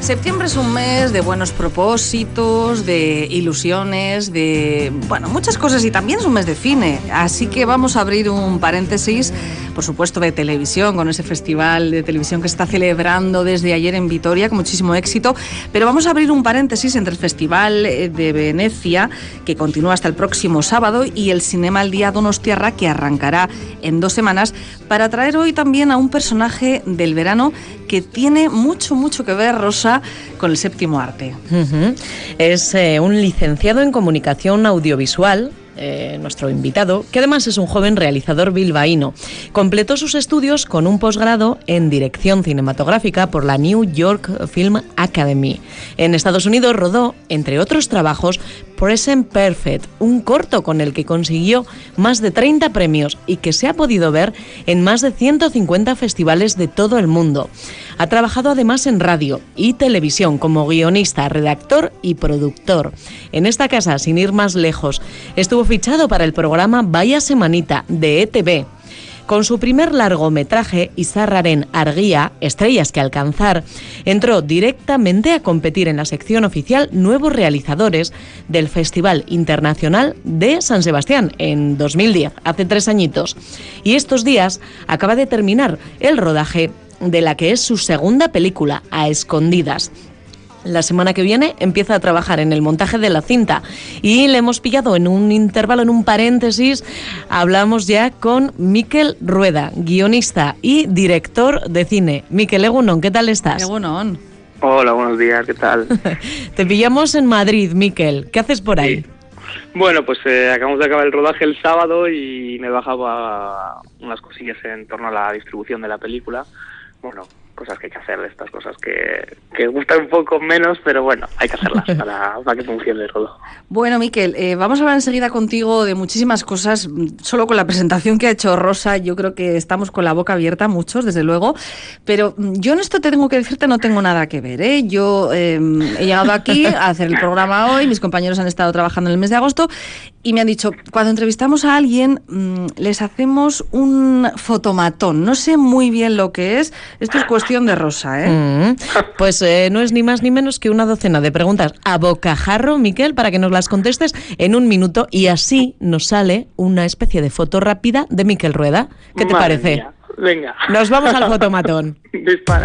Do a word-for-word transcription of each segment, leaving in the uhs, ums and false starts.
Septiembre es un mes de buenos propósitos, de ilusiones, de, bueno, muchas cosas, y también es un mes de cine. Así que vamos a abrir un paréntesis, por supuesto, de televisión, con ese festival de televisión que se está celebrando desde ayer en Vitoria, con muchísimo éxito. Pero vamos a abrir un paréntesis entre el Festival de Venecia, que continúa hasta el próximo sábado, y el Cinema al Día Donostiarra, que arrancará en dos semanas, para traer hoy también a un personaje del verano que tiene mucho, mucho que ver, Rosa, con el séptimo arte. Uh-huh. Es eh, un licenciado en comunicación audiovisual, eh, nuestro invitado, que además es un joven realizador bilbaíno. Completó sus estudios con un posgrado en dirección cinematográfica por la New York Film Academy. En Estados Unidos rodó, entre otros trabajos, Present Perfect, un corto con el que consiguió más de treinta premios y que se ha podido ver en más de ciento cincuenta festivales de todo el mundo. Ha trabajado además en radio y televisión como guionista, redactor y productor. En esta casa, sin ir más lejos, estuvo fichado para el programa Vaya Semanita de E T V. Con su primer largometraje, Izarraren Argia, Estrellas que alcanzar, entró directamente a competir en la sección oficial Nuevos Realizadores del Festival Internacional de San Sebastián en dos mil diez, hace tres añitos. Y estos días acaba de terminar el rodaje de la que es su segunda película, A Escondidas. La semana que viene empieza a trabajar en el montaje de la cinta y le hemos pillado en un intervalo, en un paréntesis. Hablamos ya con Mikel Rueda, guionista y director de cine. Mikel, egunon, ¿qué tal estás? Egunon. Hola, buenos días, ¿qué tal? Te pillamos en Madrid, Mikel. ¿Qué haces por ahí? Sí. Bueno, pues eh, acabamos de acabar el rodaje el sábado y me bajaba unas cosillas en torno a la distribución de la película. Bueno, cosas que hay que hacer, de estas cosas que, que gustan un poco menos, pero bueno, hay que hacerlas para, para que funcione todo. Bueno, Mikel, eh, vamos a hablar enseguida contigo de muchísimas cosas. Solo con la presentación que ha hecho Rosa, yo creo que estamos con la boca abierta, muchos, desde luego. Pero yo en esto te tengo que decirte, no tengo nada que ver, ¿eh? Yo eh, he llegado aquí a hacer el programa hoy, mis compañeros han estado trabajando en el mes de agosto, y me han dicho, cuando entrevistamos a alguien, mmm, les hacemos un fotomatón. No sé muy bien lo que es. Esto es cuestión de Rosa, ¿eh? Mm, pues eh, no es ni más ni menos que una docena de preguntas a bocajarro, Mikel, para que nos las contestes en un minuto, y así nos sale una especie de foto rápida de Mikel Rueda. ¿Qué te Madre parece? mía. Venga. Nos vamos al fotomatón. Dispara.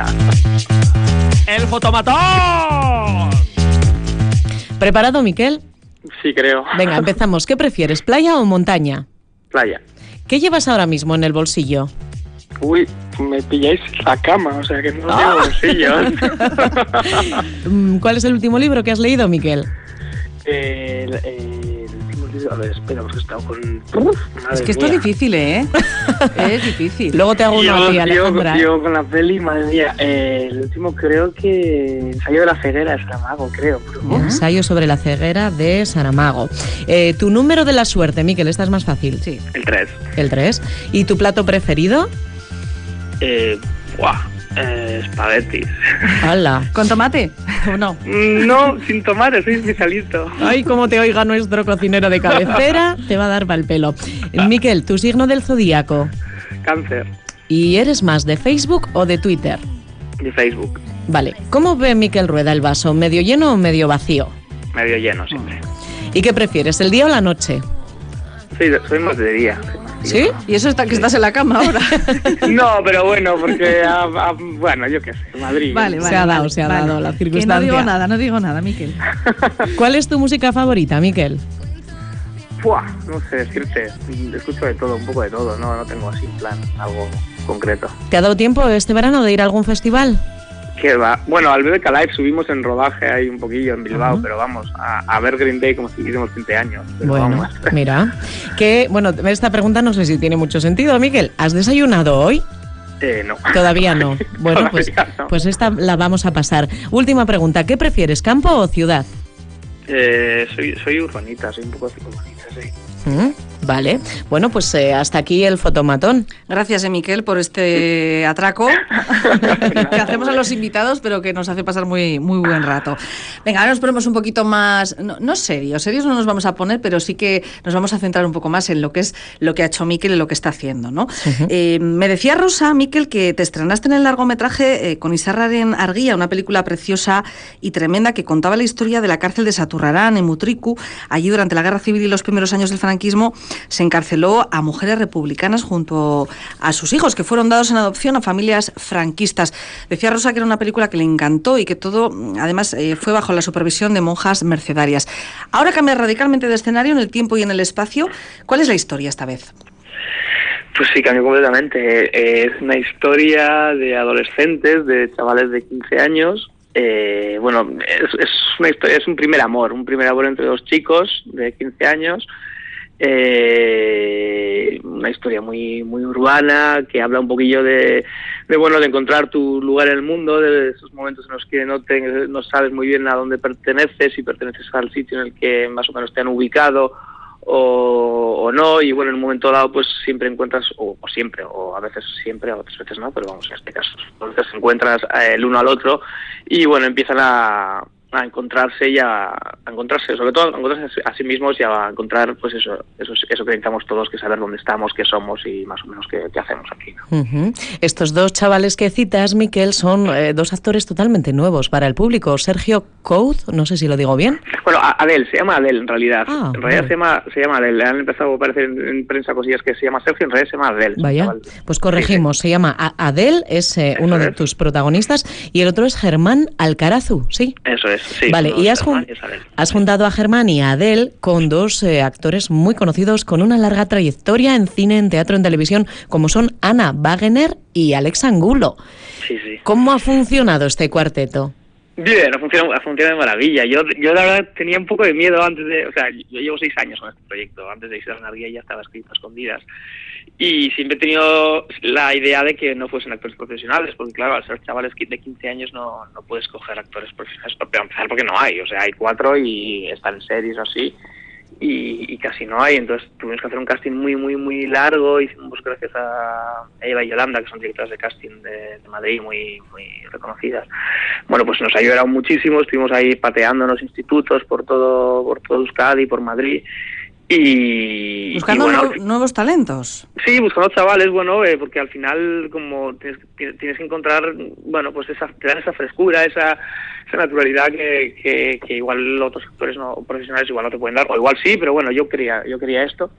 ¡El fotomatón! ¿Preparado, Mikel? Sí, creo. Venga, empezamos. ¿Qué prefieres, playa o montaña? Playa. ¿Qué llevas ahora mismo en el bolsillo? Uy, me pilláis la cama, o sea que no Ah. tengo bolsillos. ¿Cuál es el último libro que has leído, Mikel? Eh, el, el último libro, a ver, espera, porque he estado con... Es que esto es difícil, ¿eh? Es difícil. Luego te hago uno a ti, yo, Alejandra. yo con la peli, madre mía, eh, el último creo que Ensayo de la ceguera de Saramago, creo. Pero... ¿Eh? Ensayo sobre la ceguera de Saramago. Eh, ¿Tu número de la suerte, Mikel? Esta es más fácil. Sí. El tres. El tres. ¿Y tu plato preferido? Eh, buah, eh, espaguetis. ¡Hala! ¿Con tomate o no? No, sin tomate, soy especialito. Ay, como te oiga nuestro cocinero de cabecera, te va a dar pa'l pelo. Mikel, ¿tu signo del zodíaco? Cáncer. ¿Y eres más de Facebook o de Twitter? De Facebook. Vale, ¿cómo ve Mikel Rueda el vaso? ¿Medio lleno o medio vacío? Medio lleno siempre. ¿Y qué prefieres, el día o la noche? Sí, soy más de día. ¿Sí? Y eso está que estás en la cama ahora. No, pero bueno, porque, a, a, bueno, yo qué sé, Madrid. Vale, vale. Se ha dado, vale, se ha vale. dado la Que circunstancia. no digo nada, no digo nada, Mikel. ¿Cuál es tu música favorita, Mikel? Buah, no sé decirte, escucho de todo, un poco de todo, no, no tengo así en plan algo concreto. ¿Te ha dado tiempo este verano de ir a algún festival? ¿Qué va? Bueno, al B B K Live subimos en rodaje ahí un poquillo en Bilbao, uh-huh. pero vamos, a, a ver Green Day como si tuviésemos veinte años. Pero bueno, vamos. Mira, que, bueno, esta pregunta no sé si tiene mucho sentido, Mikel. ¿Has desayunado hoy? Eh, no. Todavía no. Bueno, Todavía pues, no. pues esta la vamos a pasar. Última pregunta, ¿qué prefieres, campo o ciudad? Eh, soy, soy urbanita, soy un poco urbanita, sí. ¿Mm? Vale, bueno, pues eh, hasta aquí el fotomatón. Gracias, eh, Miquel, por este atraco que hacemos a los invitados, pero que nos hace pasar muy, muy buen rato. Venga, ahora nos ponemos un poquito más, no, no serios, serios no nos vamos a poner, pero sí que nos vamos a centrar un poco más en lo que es lo que ha hecho Miquel y lo que está haciendo, ¿no? Uh-huh. Eh, me decía Rosa, Miquel, que te estrenaste en el largometraje eh, con Izarraren Argia, una película preciosa y tremenda que contaba la historia de la cárcel de Saturrarán, en Mutriku. Allí, durante la Guerra Civil y los primeros años del franquismo, se encarceló a mujeres republicanas junto a sus hijos, que fueron dados en adopción a familias franquistas. Decía Rosa que era una película que le encantó y que todo, además, eh, fue bajo la supervisión de monjas mercedarias. Ahora cambia radicalmente de escenario en el tiempo y en el espacio. ¿Cuál es la historia esta vez? Pues sí, cambió completamente. Es una historia de adolescentes, de chavales de quince años. Eh, bueno, es, es, una historia, es un primer amor, un primer amor entre dos chicos de quince años. Eh, una historia muy muy urbana que habla un poquillo de, de bueno de encontrar tu lugar en el mundo, de esos momentos en los que no te, no sabes muy bien a dónde perteneces, si perteneces al sitio en el que más o menos te han ubicado o, o no, y bueno, en un momento dado pues siempre encuentras, o, o siempre, o a veces siempre, a otras veces no, pero vamos, en este caso, entonces encuentras eh, el uno al otro y bueno, empiezan a a encontrarse y a, a encontrarse, sobre todo a encontrarse a sí mismos y a encontrar pues eso, eso, eso que necesitamos todos, que saber dónde estamos, qué somos y más o menos qué, qué hacemos aquí, ¿no? Uh-huh. Estos dos chavales que citas, Miquel, son eh, dos actores totalmente nuevos para el público. Sergio Coud, no sé si lo digo bien. Bueno, Adel, se llama Adel en realidad. Ah, en realidad vale. se llama se llama Adel. Han empezado a aparecer en, en prensa cosillas que se llama Sergio, en realidad se llama Adel. Vaya, Chaval. pues corregimos, Sí, sí. Se llama Adel, es eh, uno de es. tus protagonistas, y el otro es Germán Alcarazu, ¿sí? Eso es, sí. Vale, no, y has, jun- has juntado a Germán y a Adel con dos eh, actores muy conocidos con una larga trayectoria en cine, en teatro, en televisión, como son Ana Wagener y Alex Angulo. Sí, sí. ¿Cómo ha funcionado este cuarteto? Bien, ha funcionado, ha funcionado de maravilla. Yo, yo la verdad tenía un poco de miedo antes de, o sea, yo llevo seis años con este proyecto. Antes de irse a Argia ya estaba escrito a escondidas. Y siempre he tenido la idea de que no fuesen actores profesionales, porque claro, al ser chavales de quince años no, no puedes coger actores profesionales, para empezar porque no hay, o sea, hay cuatro y están en series o así, y, y casi no hay, entonces tuvimos que hacer un casting muy, muy, muy largo, hicimos gracias a Eva y Yolanda, que son directoras de casting de, de Madrid, muy, muy reconocidas. Bueno, pues nos ayudaron muchísimo, estuvimos ahí pateando en los institutos por todo, por todo Euskadi, por Madrid, y buscando y bueno, nu- nuevos talentos. Sí, buscando chavales, bueno, eh, porque al final como tienes, tienes que encontrar, bueno, pues esa, te dan esa frescura, esa, esa naturalidad que, que, que igual otros actores no profesionales igual no te pueden dar, o igual sí, pero bueno, yo quería, yo quería esto.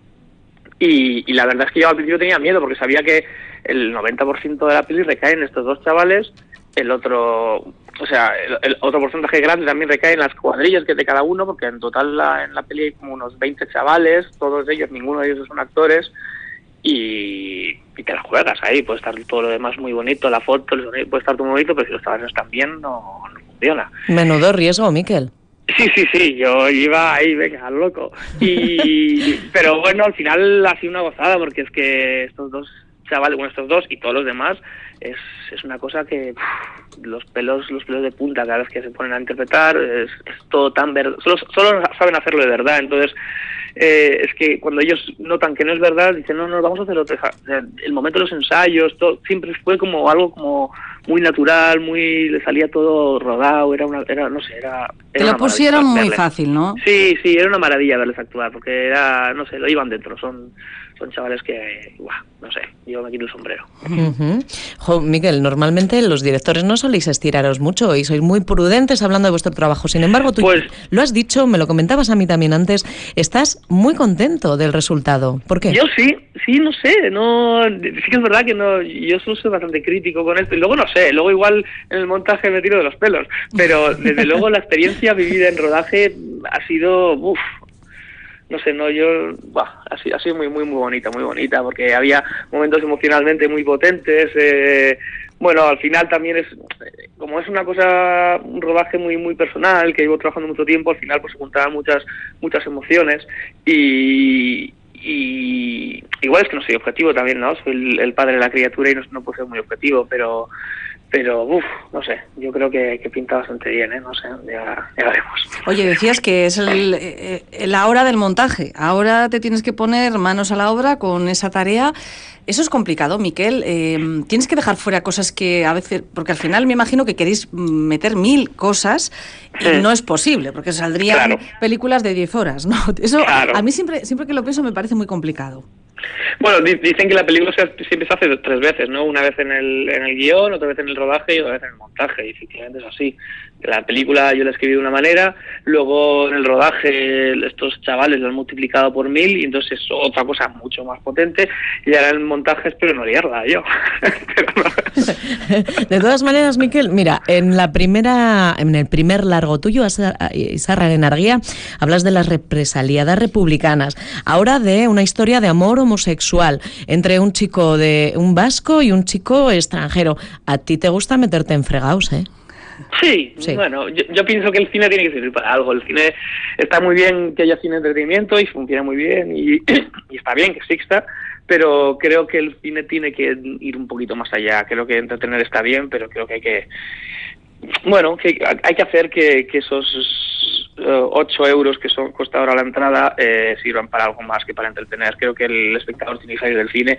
Y, y la verdad es que yo al principio tenía miedo porque sabía que el noventa por ciento de la peli recae en estos dos chavales, el otro, o sea, el, el otro porcentaje grande también recae en las cuadrillas que de cada uno, porque en total la, en la peli hay como unos veinte chavales, todos ellos, ninguno de ellos son actores, y, y te la juegas ahí, puede estar todo lo demás muy bonito, la foto, el sonido, puede estar todo muy bonito, pero si los chavales no están bien, no, no funciona. Menudo riesgo, Miquel. Sí, sí, sí, yo iba ahí, venga, loco. Y, pero bueno, al final ha sido una gozada, porque es que estos dos chavales, bueno, estos dos y todos los demás, es, es una cosa que pff, los pelos los pelos de punta cada vez que se ponen a interpretar, es, es todo tan verdad, solo, solo saben hacerlo de verdad, entonces eh, es que cuando ellos notan que no es verdad, dicen, no, no, vamos a hacer otra. O sea, el momento de los ensayos, todo, siempre fue como algo como muy natural, muy, le salía todo rodado, era una, era, no sé, era... era Te lo pusieron muy verles. Fácil, ¿no? Sí, sí, era una maravilla verles actuar, porque era, no sé, lo iban dentro, son... son chavales que, buah, no sé, yo me quito el sombrero. Uh-huh. Jo, Miquel, normalmente los directores no soléis estiraros mucho y sois muy prudentes hablando de vuestro trabajo. Sin embargo, tú pues, lo has dicho, me lo comentabas a mí también antes, estás muy contento del resultado. ¿Por qué? Yo sí, sí, no sé, no, sí que es verdad que no, yo soy bastante crítico con esto, y luego no sé, luego igual en el montaje me tiro de los pelos, pero desde luego la experiencia vivida en rodaje ha sido, uff, no sé, no, yo, bah, ha sido, ha sido muy, muy, muy bonita, muy bonita, porque había momentos emocionalmente muy potentes, eh, bueno, al final también es, como es una cosa, un rodaje muy, muy personal, que llevo trabajando mucho tiempo, al final pues se juntaban muchas, muchas emociones, y, y igual es que no soy objetivo también, ¿no? Soy el, el padre de la criatura y no, no puedo ser muy objetivo, pero pero uff, no sé, yo creo que, que pinta bastante bien, ¿eh? No sé, ya, ya veremos. Oye, decías que es el, eh, la hora del montaje, ahora te tienes que poner manos a la obra con esa tarea. Eso es complicado, Miquel. Eh, tienes que dejar fuera cosas que a veces, porque al final me imagino que queréis meter mil cosas y mm. no es posible, porque saldrían claro. películas de diez horas, ¿no? Eso claro. a mí siempre, siempre que lo pienso me parece muy complicado. Bueno, dicen que la película siempre se hace tres veces, ¿no? Una vez en el, en el guión, otra vez en el rodaje y otra vez en el montaje, y efectivamente es así. La película yo la escribí de una manera, luego en el rodaje estos chavales lo han multiplicado por mil y entonces es otra cosa mucho más potente, y ahora en el montaje espero no liarla yo. De todas maneras, Miquel, mira, en la primera, en el primer largo tuyo, Izarra Enarguía, hablas de las represaliadas republicanas, ahora de una historia de amor homosexual entre un chico de un vasco y un chico extranjero. A ti te gusta meterte en fregados, ¿eh? Sí, sí, bueno, yo, yo pienso que el cine tiene que servir para algo. El cine está muy bien que haya cine de entretenimiento y funciona muy bien y, y está bien que exista, pero creo que el cine tiene que ir un poquito más allá. Creo que entretener está bien, pero creo que hay que, bueno, que hay que hacer que, que esos ocho euros que son cuesta ahora la entrada eh, sirvan para algo más que para entretener. Creo que el espectador tiene que salir del cine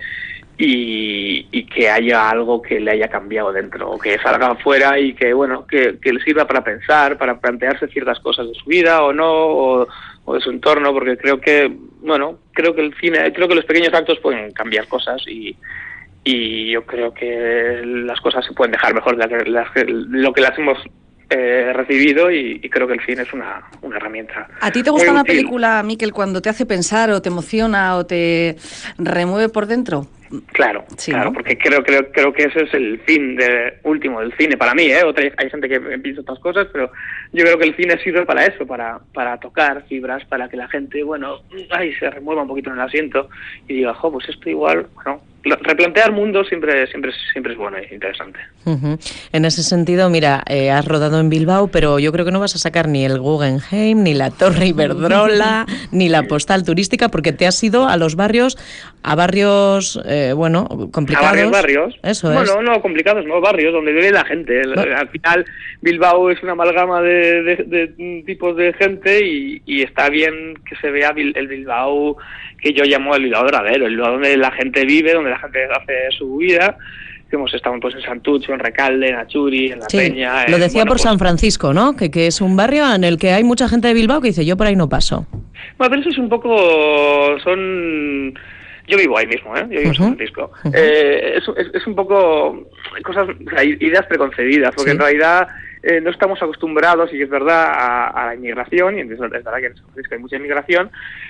y, y que haya algo que le haya cambiado dentro, o que salga afuera y que, bueno, que, que le sirva para pensar, para plantearse ciertas cosas de su vida o no, o, o de su entorno, porque creo que, bueno, creo que el cine, creo que los pequeños actos pueden cambiar cosas y y yo creo que las cosas se pueden dejar mejor de las, de lo que las hemos eh, recibido y, y creo que el cine es una, una herramienta. ¿A ti te gusta una película, Miquel, cuando te hace pensar o te emociona o te remueve por dentro? Claro, sí, claro, ¿no? Porque creo, creo, creo que ese es el fin de, último del cine para mí, ¿eh? Otra, hay gente que piensa otras cosas, pero yo creo que el cine sirve para eso, para, para tocar fibras, para que la gente, bueno, ay, se remueva un poquito en el asiento y diga, jo, pues esto igual, bueno, replantear mundos siempre, siempre, siempre es bueno e interesante. Uh-huh. En ese sentido, mira, eh, has rodado en Bilbao, pero yo creo que no vas a sacar ni el Guggenheim, ni la Torre Iberdrola, ni la postal turística, porque te has ido a los barrios, a barrios, eh, bueno, complicados. A varios barrios. Eso bueno, es. No, no, complicados, no, barrios donde vive la gente. El, no. Al final, Bilbao es una amalgama de, de, de tipos de gente y, y está bien que se vea el Bilbao que yo llamo el Bilbao verdadero, el Bilbao donde la gente vive, donde la gente hace su vida. Hemos estado pues en Santucho, en Recalde, en Achuri, en La sí, Peña. Lo en, decía bueno, por pues, San Francisco, ¿no? Que, que es un barrio en el que hay mucha gente de Bilbao que dice, yo por ahí no paso. Bueno, pero eso es un poco... son... Yo vivo ahí mismo, ¿eh? Yo vivo uh-huh. en San Francisco. Uh-huh. Eh, es, es, es un poco cosas, o sea, ideas preconcebidas, porque sí. en realidad eh, no estamos acostumbrados, y es verdad, a, a la inmigración, y es verdad que en San Francisco hay mucha inmigración,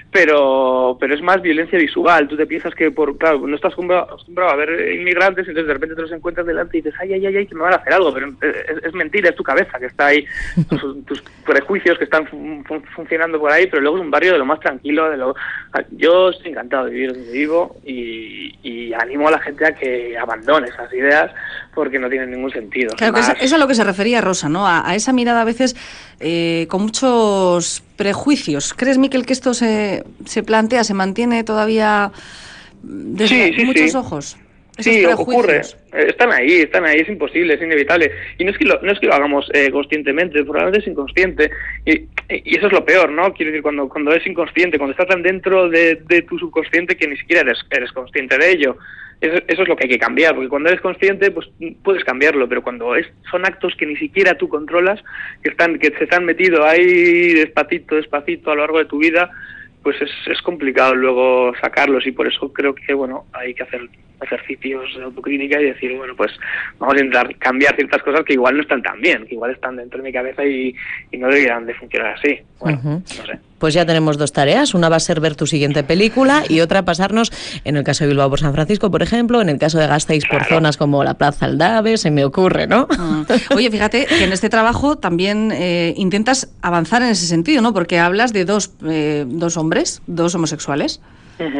pero pero es más violencia visual. Tú te piensas que, por claro, no estás acostumbrado a ver inmigrantes, entonces de repente te los encuentras delante y dices, ay, ay, ay, ay, que me van a hacer algo, pero es, es mentira, es tu cabeza que está ahí, tus, tus prejuicios que están fun, fun, funcionando por ahí, pero luego es un barrio de lo más tranquilo, de lo... Yo estoy encantado de vivir donde vivo y, y animo a la gente a que abandone esas ideas porque no tienen ningún sentido. Claro, más... que es, es a lo que se refería Rosa, ¿no? A, a esa mirada a veces eh, con muchos prejuicios. ¿Crees, Miquel, que esto se, se plantea, se mantiene todavía desde sí, sí, muchos sí. ojos? Sí, ocurre. Están ahí, están ahí, es imposible, es inevitable. Y no es que lo, no es que lo hagamos eh, conscientemente, probablemente es inconsciente. Y, y eso es lo peor, ¿no? Quiero decir, cuando cuando es inconsciente, cuando está tan dentro de, de tu subconsciente que ni siquiera eres, eres consciente de ello. Eso, eso es lo que hay que cambiar, porque cuando eres consciente, pues puedes cambiarlo, pero cuando es, son actos que ni siquiera tú controlas, que están que se te han metido ahí despacito, despacito a lo largo de tu vida, pues es, es complicado luego sacarlos, y por eso creo que, bueno, hay que hacer ejercicios de autocrítica y decir, bueno, pues vamos a intentar cambiar ciertas cosas que igual no están tan bien, que igual están dentro de mi cabeza y, y no deberían de funcionar así. Bueno, uh-huh. no sé. Pues ya tenemos dos tareas, una va a ser ver tu siguiente película y otra pasarnos, en el caso de Bilbao por San Francisco, por ejemplo, en el caso de Gasteiz claro. por zonas como la Plaza Aldave, se me ocurre, ¿no? Uh, oye, fíjate que en este trabajo también eh, intentas avanzar en ese sentido, ¿no? Porque hablas de dos, eh, dos hombres, dos homosexuales. Uh-huh.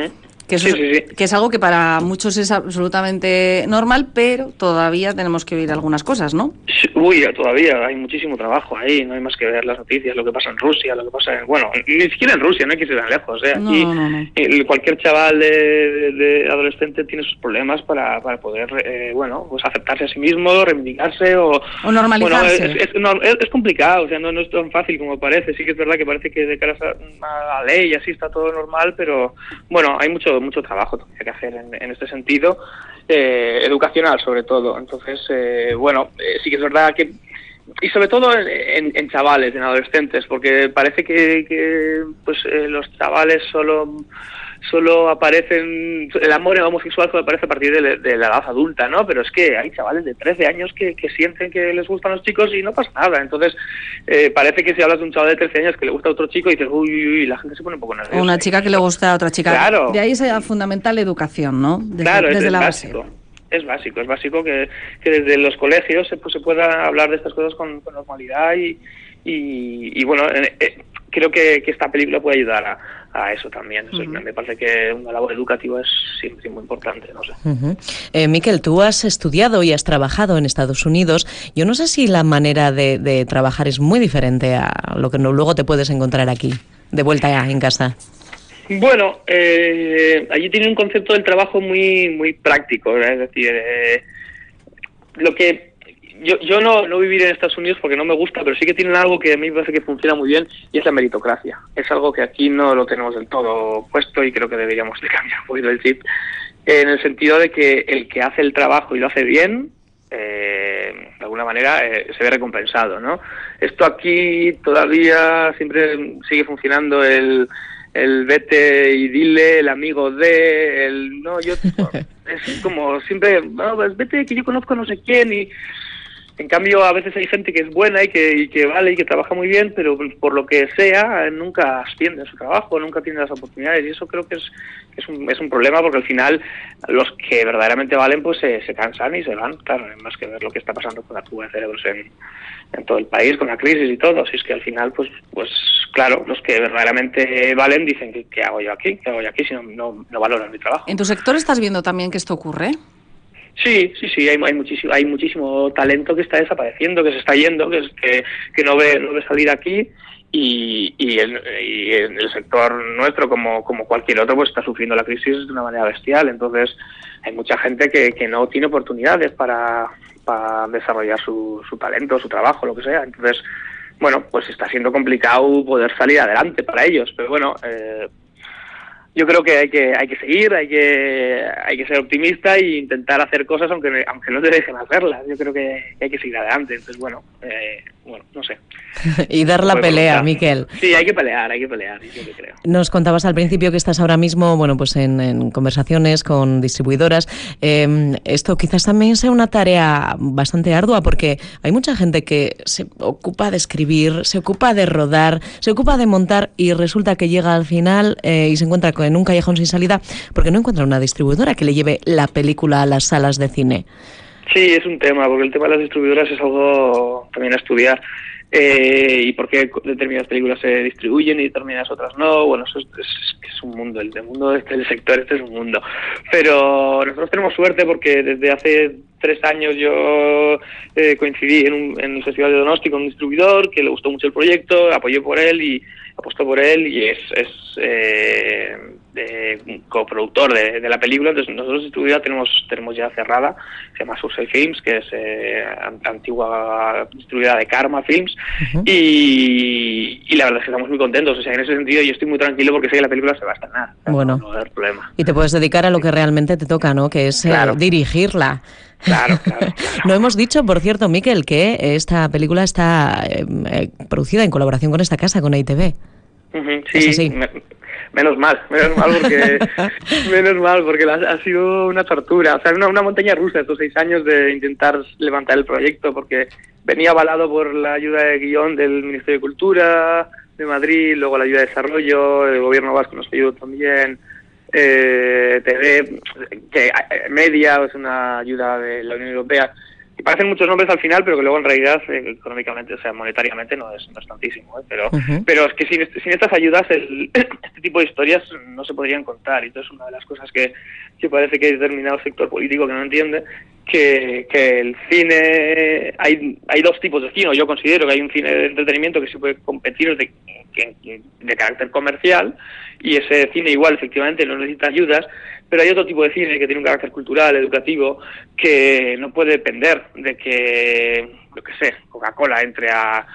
Que, eso Sí, es, sí, sí. que es algo que para muchos es absolutamente normal, pero todavía tenemos que oír algunas cosas, ¿no? Uy, todavía hay muchísimo trabajo ahí, no hay más que ver las noticias, lo que pasa en Rusia, lo que pasa en... Bueno, ni siquiera en Rusia, no hay que ir tan lejos, ¿eh? No, Aquí no, no, no. el- cualquier chaval de, de- de adolescente tiene sus problemas para, para poder, eh, bueno, pues aceptarse a sí mismo, reivindicarse o... O normalizarse. Bueno, es, es, no, es- es complicado, o sea, no, no es tan fácil como parece. Sí que es verdad que parece que de cara a, a la ley así está todo normal, pero bueno, hay mucho mucho trabajo todavía que hacer en, en este sentido, eh, educacional sobre todo. Entonces, eh, bueno, eh, sí que es verdad que... Y sobre todo en, en, en chavales, en adolescentes, porque parece que, que pues eh, los chavales solo... solo aparecen, el amor homosexual solo aparece a partir de, de la edad adulta, ¿no? Pero es que hay chavales de trece años que, que sienten que les gustan los chicos y no pasa nada. Entonces, eh, parece que si hablas de un chaval de trece años que le gusta a otro chico y dices, uy, uy, uy, la gente se pone un poco nerviosa. O una chica que le gusta a otra chica. Claro. De ahí esa fundamental educación, ¿no? Desde, Claro, es, desde es la básico. base. Es básico, es básico que, que desde los colegios se, pues, se pueda hablar de estas cosas con, con normalidad y, y, y bueno, eh, eh, creo que, que esta película puede ayudar a, a eso también. Eso, uh-huh. Me parece que una labor educativa es siempre muy importante, no sé. Uh-huh. Eh, Miquel, tú has estudiado y has trabajado en Estados Unidos. Yo no sé si la manera de, de trabajar es muy diferente a lo que no, luego te puedes encontrar aquí, de vuelta ya en casa. Bueno, eh, allí tiene un concepto del trabajo muy muy práctico, ¿verdad? Es decir, eh, lo que yo yo no, no viviré en Estados Unidos porque no me gusta, pero sí que tienen algo que a mí me parece que funciona muy bien y es la meritocracia. Es algo que aquí no lo tenemos del todo puesto y creo que deberíamos de cambiar un poquito el chip, en el sentido de que el que hace el trabajo y lo hace bien, eh, de alguna manera eh, se ve recompensado, ¿no? Esto aquí todavía siempre sigue funcionando el el vete y dile, el amigo de, el no, yo, es como siempre, no, pues vete que yo conozco a no sé quién y en cambio a veces hay gente que es buena y que, y que vale y que trabaja muy bien, pero por lo que sea nunca asciende a su trabajo, nunca tiene las oportunidades y eso creo que es, es, un, es un problema porque al final los que verdaderamente valen pues se, se cansan y se van, claro, hay más que ver lo que está pasando con la fuga de cerebros en, en todo el país, con la crisis y todo, si es que al final pues pues claro, los que verdaderamente valen dicen que ¿qué hago yo aquí? ¿Qué hago yo aquí si no, no, no valoran mi trabajo? ¿En tu sector estás viendo también que esto ocurre? Sí, sí, sí, hay, hay muchísimo, hay muchísimo talento que está desapareciendo, que se está yendo, que que, que no ve, no ve salir aquí y, y, en, y en el sector nuestro, como, como cualquier otro, pues está sufriendo la crisis de una manera bestial. Entonces, hay mucha gente que, que no tiene oportunidades para, para desarrollar su, su talento, su trabajo, lo que sea. Entonces, bueno, pues está siendo complicado poder salir adelante para ellos, pero bueno, eh, yo creo que hay que hay que seguir, hay que hay que ser optimista e intentar hacer cosas aunque aunque no te dejen hacerlas. Yo creo que hay que seguir adelante. Entonces, bueno, eh, bueno, no sé. Y dar la pelea, Miquel. Sí, hay que pelear, hay que pelear, yo que creo. Nos contabas al principio que estás ahora mismo, bueno, pues en, en conversaciones con distribuidoras. Eh, esto quizás también sea una tarea bastante ardua porque hay mucha gente que se ocupa de escribir, se ocupa de rodar, se ocupa de montar y resulta que llega al final eh, y se encuentra con en un callejón sin salida porque no encuentra una distribuidora que le lleve la película a las salas de cine. Sí, es un tema, porque el tema de las distribuidoras es algo también a estudiar. Eh, y por qué determinadas películas se distribuyen y determinadas otras no. Bueno, eso es, es, es un mundo, el, el mundo de este el sector este es un mundo. Pero nosotros tenemos suerte porque desde hace tres años yo eh, coincidí en, un, en el Festival de Donosti con un distribuidor que le gustó mucho el proyecto, apoyé por él y apostó por él y es, es eh, eh, coproductor de, de la película. Entonces nosotros distribuidora tenemos tenemos ya cerrada, se llama Surfside Films, que es eh, antigua distribuidora de Karma Films. Uh-huh. y, y la verdad es que estamos muy contentos, o sea, en ese sentido yo estoy muy tranquilo porque sé que la película se va a estrenar. Bueno, no va a haber problema. Y te puedes dedicar a lo que realmente te toca, ¿no? Que es claro. eh, dirigirla. Claro, claro, claro. No hemos dicho, por cierto, Miquel, que esta película está eh, eh, producida en colaboración con esta casa, con E I T V. Uh-huh, sí, sí. Me, menos mal, menos mal porque menos mal porque la, ha sido una tortura, o sea, una, una montaña rusa estos seis años de intentar levantar el proyecto porque venía avalado por la ayuda de guión del Ministerio de Cultura de Madrid, luego la ayuda de desarrollo, el gobierno vasco nos ayudó también. Eh, T V, que Media es una ayuda de la Unión Europea, que parecen muchos nombres al final, pero que luego en realidad eh, económicamente, o sea, monetariamente no es, no es tantísimo, ¿eh? pero, uh-huh. pero es que sin, sin estas ayudas el, este tipo de historias no se podrían contar, y entonces una de las cosas que, que parece que hay determinado sector político que no entiende, que, que el cine, hay, hay dos tipos de cine, yo considero que hay un cine de entretenimiento que se puede competir de, de, de carácter comercial, y ese cine igual efectivamente no necesita ayudas, pero hay otro tipo de cine que tiene un carácter cultural, educativo, que no puede depender de que, yo qué sé, Coca-Cola entre a,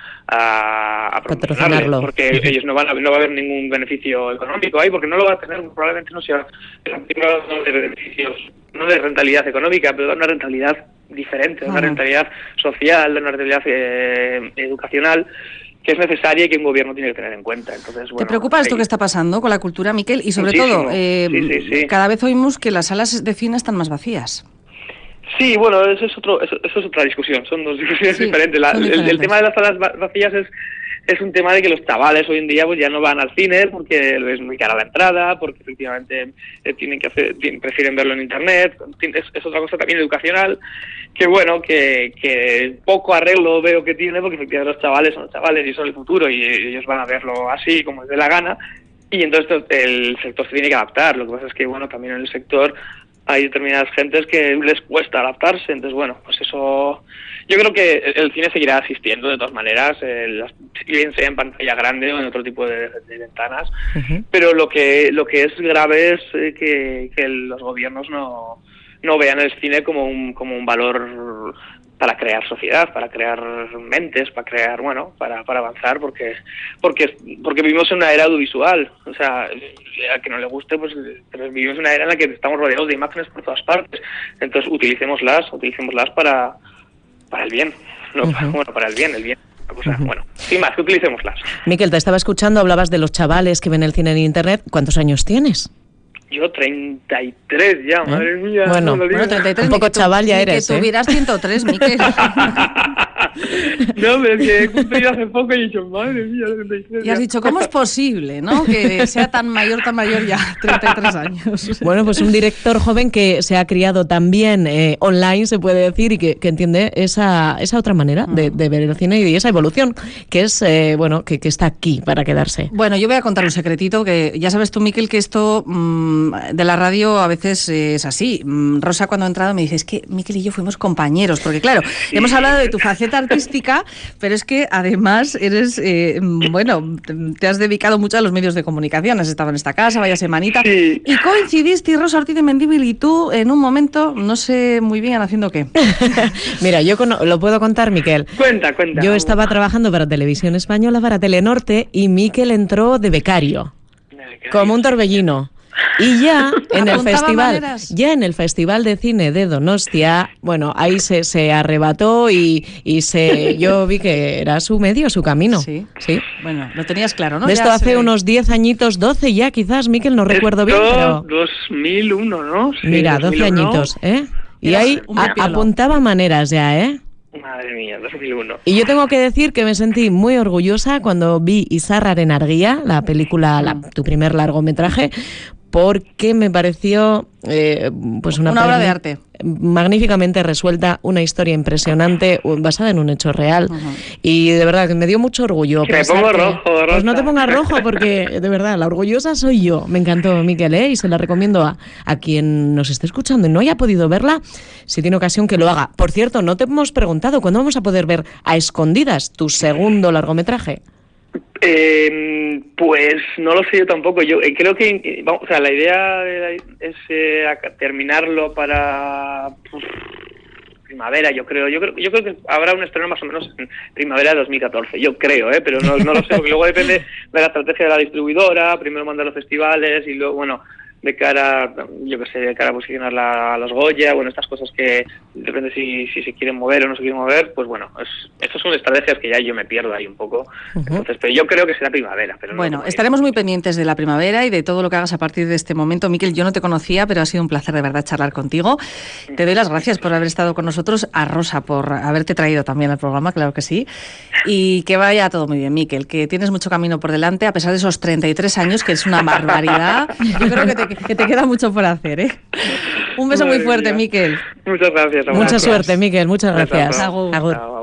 a, a promocionarlo, porque ellos no van a, no va a haber ningún beneficio económico ahí, porque no lo va a tener, probablemente no sea no de beneficios, no de rentabilidad económica, pero de una rentabilidad diferente, de una rentabilidad social, de una rentabilidad eh, educacional, que es necesaria y que un gobierno tiene que tener en cuenta. Entonces, bueno, ¿te preocupa esto ahí que está pasando con la cultura, Miquel? Y sobre Muchísimo. todo, eh, sí, sí, sí. cada vez oímos que las salas de cine están más vacías. Sí, bueno, eso es otro, eso, eso es otra discusión, son dos discusiones sí, diferentes. La, diferentes. El, el tema de las salas vacías es es un tema de que los chavales hoy en día pues ya no van al cine porque es muy cara la entrada, porque efectivamente eh, tienen que hacer, tienen, prefieren verlo en internet. Es, es otra cosa también educacional, que bueno, que, que poco arreglo veo que tiene, porque efectivamente los chavales son los chavales y son el futuro y ellos van a verlo así como les dé la gana, y entonces el sector se tiene que adaptar. Lo que pasa es que bueno, también en el sector hay determinadas gentes que les cuesta adaptarse, entonces bueno, pues eso... Yo creo que el cine seguirá asistiendo de todas maneras, eh, bien sea en pantalla grande o en otro tipo de, de ventanas, uh-huh. pero lo que lo que es grave es eh, que, que los gobiernos no no vean el cine como un como un valor para crear sociedad, para crear mentes, para crear, bueno, para para avanzar, porque porque porque vivimos en una era audiovisual, o sea, a que no le guste, pues pero vivimos en una era en la que estamos rodeados de imágenes por todas partes, entonces utilicémoslas, utilicémoslas para para el bien, no, uh-huh. para, bueno, para el bien, el bien. O sea, uh-huh. bueno, sin más, que utilicémoslas. Miquel, te estaba escuchando, hablabas de los chavales que ven el cine en internet. ¿Cuántos años tienes? Yo treinta y tres ya, ¿Eh? Madre mía. Bueno, no bueno treinta y tres, un poco chaval ya eres, que ¿eh? tuvieras ciento tres, Miquel. No, pero es que he cumplido hace poco y he dicho, madre mía, treinta y tres. Y has dicho, ¿cómo es posible, no? Que sea tan mayor, tan mayor ya, treinta y tres años. Bueno, pues un director joven que se ha criado también eh, online, se puede decir, y que, que entiende esa esa otra manera de, de ver el cine y esa evolución, que es, eh, bueno, que, que está aquí para quedarse. Bueno, yo voy a contar un secretito, que ya sabes tú, Miquel, que esto mmm, de la radio a veces es así. Rosa, cuando ha entrado, me dice, es que Miquel y yo fuimos compañeros, porque claro, hemos hablado de tu faceta artística, pero es que además eres, eh, bueno, te has dedicado mucho a los medios de comunicación, has estado en esta casa, vaya semanita, sí. y coincidiste, Rosa Ortiz de Mendívil y tú, en un momento, no sé muy bien haciendo qué. Mira, yo con, lo puedo contar, Miquel. Cuenta, cuenta. Yo estaba trabajando para Televisión Española, para Telenorte, y Miquel entró de becario, como un torbellino. Y ya en el festival, maneras. ya en el Festival de Cine de Donostia, bueno, ahí se, se arrebató y, y se yo vi que era su medio, su camino. Sí, sí. Bueno, lo tenías claro, ¿no? De esto ya hace unos diez añitos, doce ya quizás, Miquel, no recuerdo bien, pero... dos mil uno, ¿no? Sí, mira, doce dos mil uno. Añitos, ¿eh? Y Eras ahí a, apuntaba maneras ya, ¿eh? Madre mía, dos mil uno. Y yo tengo que decir que me sentí muy orgullosa cuando vi Izarraren Argia, la película, la, tu primer largometraje, porque me pareció eh, pues una, una obra de arte magníficamente resuelta, una historia impresionante basada en un hecho real, uh-huh. y de verdad que me dio mucho orgullo. Que me pongo rojo, que, pues no te pongas rojo, porque de verdad la orgullosa soy yo. Me encantó, Miquel, ¿eh? Y se la recomiendo a, a quien nos esté escuchando y no haya podido verla, si tiene ocasión que lo haga. Por cierto, no te hemos preguntado cuándo vamos a poder ver A Escondidas, tu segundo largometraje. Eh, pues no lo sé yo tampoco. Yo eh, creo que, vamos, o sea, la idea es eh, terminarlo para pues, primavera. Yo creo, yo creo, yo creo que habrá un estreno más o menos en primavera de dos mil catorce. Yo creo, eh, pero no, no lo sé, porque luego depende de la estrategia de la distribuidora. Primero mandar los festivales y luego, bueno, de cara, yo qué sé, de cara a posicionar la, a los Goya, bueno, estas cosas que depende si, si se quieren mover o no se quieren mover, pues bueno, es, estas son estrategias que ya yo me pierdo ahí un poco, uh-huh. Entonces, pero yo creo que será primavera. Pero bueno, no estaremos muy pendientes de la primavera y de todo lo que hagas a partir de este momento. Miquel, yo no te conocía, pero ha sido un placer de verdad charlar contigo. Te doy las gracias por haber estado con nosotros, a Rosa por haberte traído también al programa, claro que sí, y que vaya todo muy bien, Miquel, que tienes mucho camino por delante, a pesar de esos treinta y tres años, que es una barbaridad. Yo creo que te que te queda mucho por hacer, ¿eh? Un beso Madre muy fuerte, mía. Miquel. Muchas gracias. Mucha gracias. suerte, Miquel. Muchas gracias. Hasta Agur. pronto. Agur. Chao.